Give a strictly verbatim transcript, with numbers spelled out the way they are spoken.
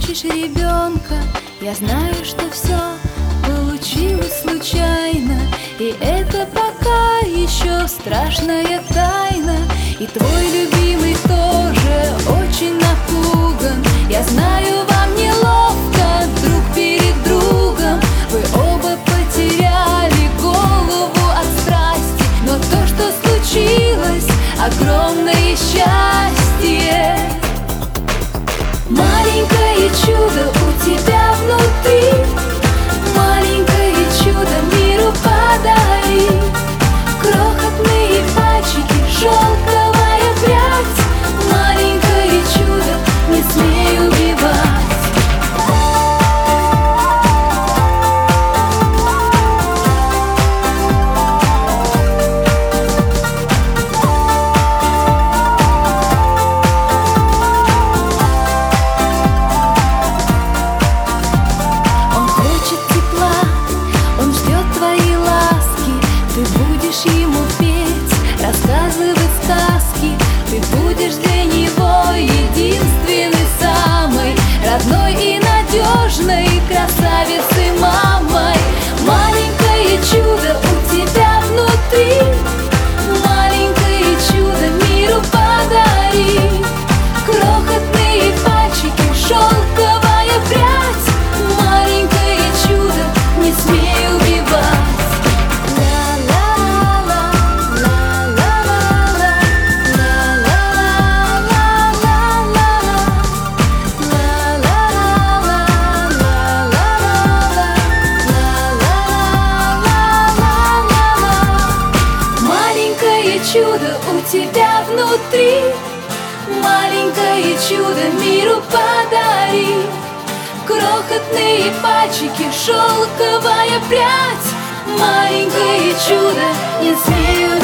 ищешь ребенка, я знаю, что все получилось случайно, и это пока еще страшная тайна. И твой любимый тоже очень напуган. Я знаю, вам неловко друг перед другом, вы оба потеряли голову от страсти, но то, что случилось, огромное счастье. Маленькое чудо у тебя внутри, маленькое чудо миру подари. Крохотные пальчики, шелковая прядь, маленькое чудо, не смей убивать. Ему петь, рассказывать сказки. Ты будешь для него единственной, самой родной и надежной красавицей мамой. Маленькое чудо у тебя внутри, маленькое чудо миру подари. Крохотные пальчики, шелковая прядь, маленькое чудо, не смей убивать. Чудо у тебя внутри, маленькое чудо миру подари. Крохотные пальчики, шелковая прядь, маленькое чудо, не смей